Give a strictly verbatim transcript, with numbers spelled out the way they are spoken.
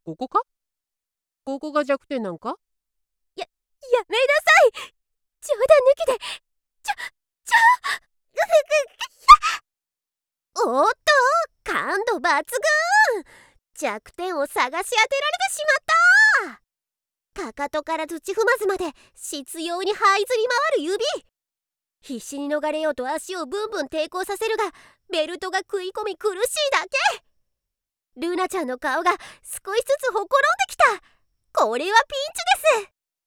ここか？ここが弱点なんか？ や、やめなさい。冗談抜きで、ちょ、ちょ、おっと、感度抜群。弱点を探し当てられてしまった。かかとから土踏まずまで執拗に這いずり回る指。必死に逃れようと足をブンブン抵抗させるが、ベルトが食い込み苦しいだけ。ルナちゃんの顔が少しずつほころんできた。これはピンチです。